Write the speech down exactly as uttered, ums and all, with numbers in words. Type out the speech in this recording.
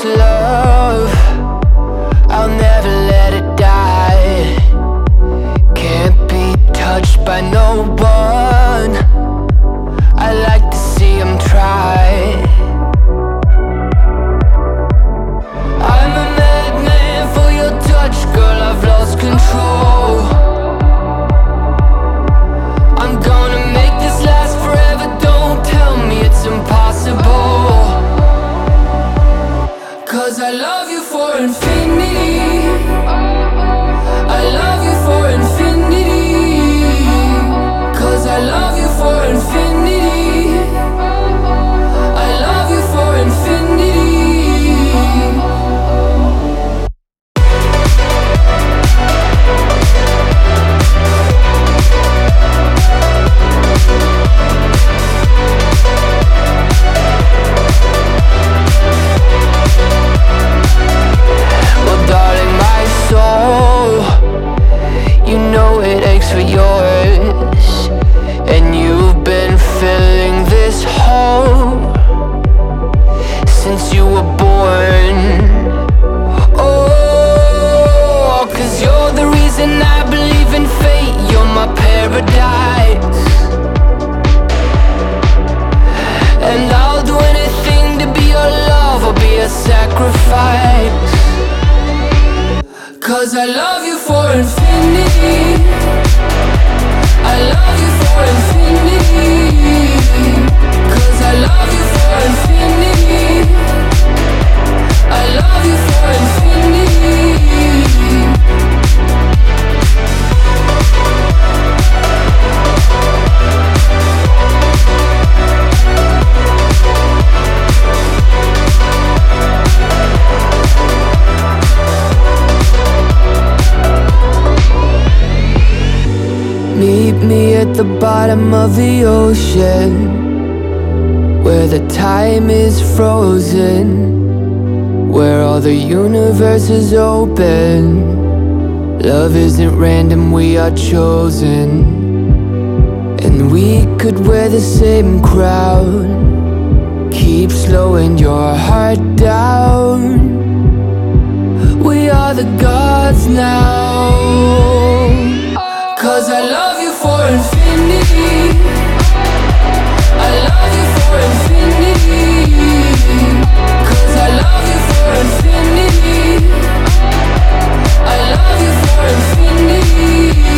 this love, I'll never let it die. Can't be touched by no one. I like to see them try. I'm a madman for your touch, girl, I've lost control. I'm gonna make this last forever, don't tell me it's impossible. Cause I love you for infinity. I love you for infinity. Cause I love you for infinity. I love you for infinity. Well, darling, my soul, you know it aches for yours, and you've been filling this hole since you were born. Oh, cause you're the reason I believe in fate. You're my paradise, and I'll do anything to be your love or be a sacrifice. Cause I love you for infinity. I love you for infinity. Cause I love you for infinity. I love you for infinity. Meet me at the bottom of the ocean, where the time is frozen, where all the universe is open. Love isn't random, we are chosen, and we could wear the same crown. Keep slowing your heart down. We are the gods now. Cause I love you for infinity. I love you for infinity. Cause I love you for infinity. I love you for infinity.